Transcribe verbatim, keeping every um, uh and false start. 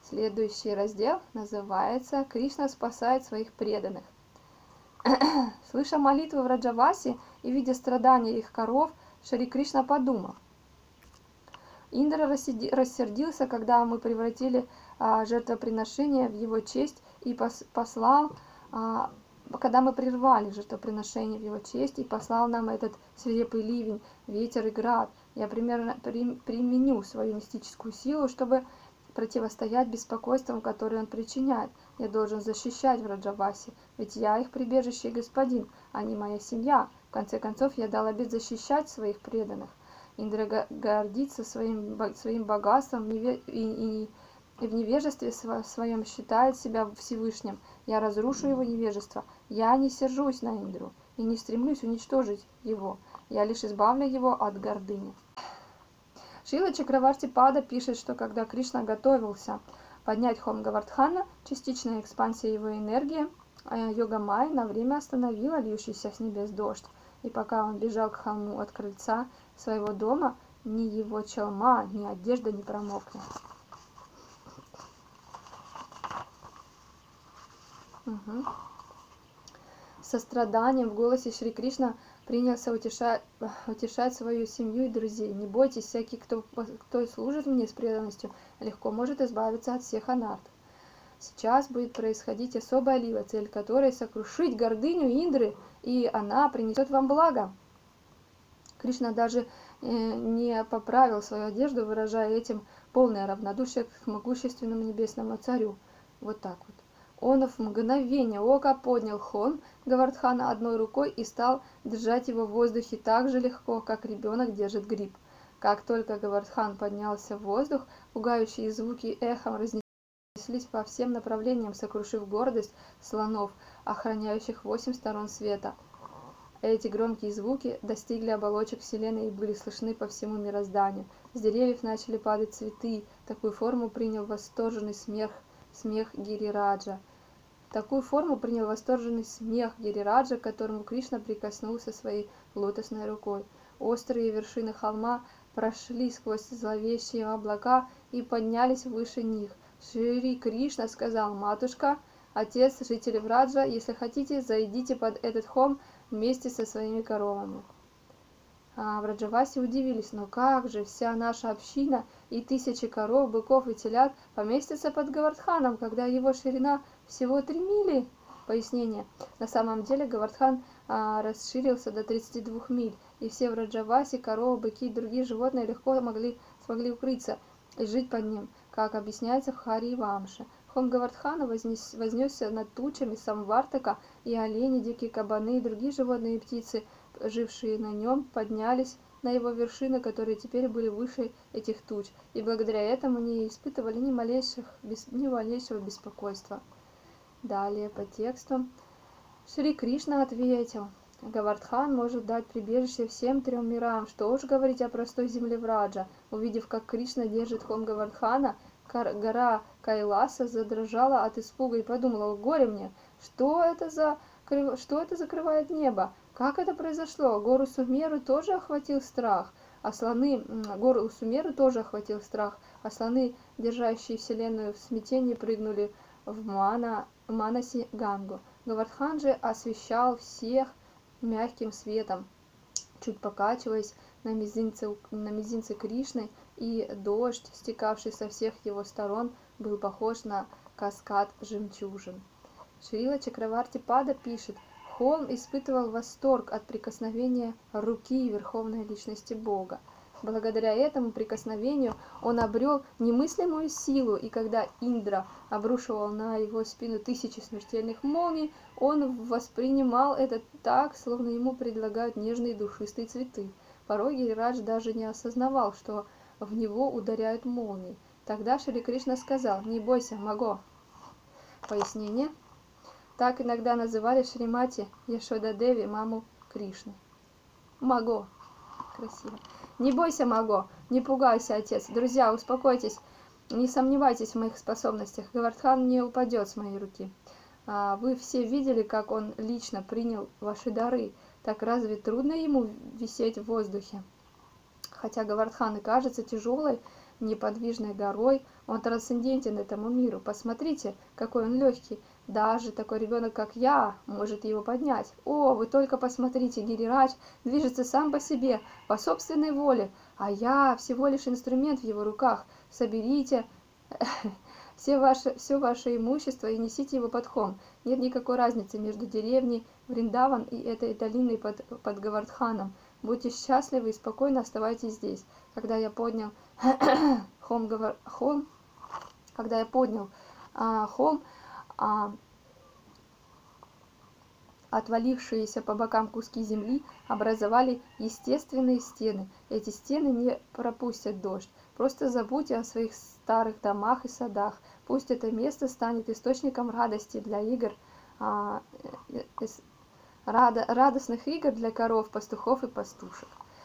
Следующий раздел называется «Кришна спасает своих преданных». Слыша молитвы Враджаваси и видя страдания их коров, Шри Кришна подумал: Индра рассердился, когда мы превратили а, жертвоприношение в его честь и пос послал, а, когда мы прервали жертвоприношение в его честь и послал нам этот свирепый ливень, ветер и град. Я примерно при, применю свою мистическую силу, чтобы противостоять беспокойствам, которые он причиняет. Я должен защищать Враджаваси, ведь я их прибежище и господин, а не моя семья. В конце концов, я дал обет защищать своих преданных. Индра гордится своим, своим богатством и, и, и в невежестве своем считает себя Всевышним. Я разрушу его невежество. Я не сержусь на Индру и не стремлюсь уничтожить его. Я лишь избавлю его от гордыни. Шрила Чакраварти Пада пишет, что когда Кришна готовился поднять хом Говардхана, частичная экспансия его энергии, Йога Майя на время остановила льющийся с небес дождь. И пока он бежал к холму от крыльца своего дома, ни его чалма, ни одежда не промокли. Угу. Со страданием в голосе Шри Кришна принялся утешать, утешать свою семью и друзей. Не бойтесь, всякий, кто, кто служит мне с преданностью, легко может избавиться от всех анарт. Сейчас будет происходить особая лила, цель которой сокрушить гордыню Индры, и она принесет вам благо. Кришна даже э, не поправил свою одежду, выражая этим полное равнодушие к могущественному небесному царю. Вот так вот. Он в мгновение ока поднял хон Говардхана одной рукой и стал держать его в воздухе так же легко, как ребенок держит гриб. Как только Говардхан поднялся в воздух, пугающие звуки эхом разнеслись по всем направлениям, сокрушив гордость слонов, охраняющих восемь сторон света. Эти громкие звуки достигли оболочек Вселенной и были слышны по всему мирозданию. С деревьев начали падать цветы. Такую форму принял восторженный смех, смех Гирираджа. Такую форму принял восторженный смех Гирираджа, к которому Кришна прикоснулся своей лотосной рукой. Острые вершины холма прошли сквозь зловещие облака и поднялись выше них. Шри Кришна сказал: «Матушка, отец, жители Враджа, если хотите, зайдите под этот холм вместе со своими коровами». А Враджаваси удивились: но как же вся наша община и тысячи коров, быков и телят поместятся под Говардханом, когда его ширина всего три мили? Пояснение. На самом деле Говардхан а, расширился до тридцати двух миль, и все Враджаваси, коровы, быки и другие животные легко могли, смогли укрыться и жить под ним, как объясняется в Хари Вамше. Хом Говардхана вознес, вознесся над тучами Самвартака, и олени, дикие кабаны и другие животные и птицы, жившие на нем, поднялись на его вершины, которые теперь были выше этих туч, и благодаря этому не испытывали ни малейших, без, ни малейшего беспокойства. Далее по тексту. Шри Кришна ответил: Говардхан может дать прибежище всем трем мирам, что уж говорить о простой земле Враджа. Увидев, как Кришна держит хом Говардхана, гора Кайласа задрожала от испуга и подумала: горе мне, что это за что это закрывает небо? Как это произошло? Гору Сумеру тоже охватил страх, а слоны, гору Сумеру тоже охватил страх, а слоны, держащие вселенную в смятении, прыгнули в Мана, Манаси Гангу. Говардхан же освещал всех мягким светом, чуть покачиваясь на мизинце, на мизинце Кришны, и дождь, стекавший со всех его сторон, был похож на каскад жемчужин. Шрила Чакраварти Пада пишет: холм испытывал восторг от прикосновения руки Верховной Личности Бога. Благодаря этому прикосновению он обрел немыслимую силу, и когда Индра обрушивал на его спину тысячи смертельных молний, он воспринимал это так, словно ему предлагают нежные душистые цветы. Порой Гирирадж даже не осознавал, что в него ударяют молнии. Тогда Шри Кришна сказал: «Не бойся, Маго». Пояснение. Так иногда называли Шримати Яшода-деви, маму Кришны. Маго. Красиво. Не бойся, Маго, не пугайся, отец. Друзья, успокойтесь, не сомневайтесь в моих способностях. Говардхан не упадет с моей руки. А, вы все видели, как он лично принял ваши дары. Так разве трудно ему висеть в воздухе? Хотя Говардхан и кажется тяжелой, неподвижной горой, он трансцендентен этому миру. Посмотрите, какой он легкий. Даже такой ребенок, как я, может его поднять. О, вы только посмотрите, Гирирач движется сам по себе, по собственной воле, а я всего лишь инструмент в его руках. Соберите все ваше, все ваше имущество и несите его под холм. Нет никакой разницы между деревней Вриндаван и этой долиной под, под Говардханом. Будьте счастливы и спокойно оставайтесь здесь. Когда я поднял холм, Говар... холм, когда я поднял а, холм, а, отвалившиеся по бокам куски земли образовали естественные стены. Эти стены не пропустят дождь. Просто забудьте о своих старых домах и садах. Пусть это место станет источником радости для игр, а, э, э, рада, радостных игр для коров, пастухов и пастушек.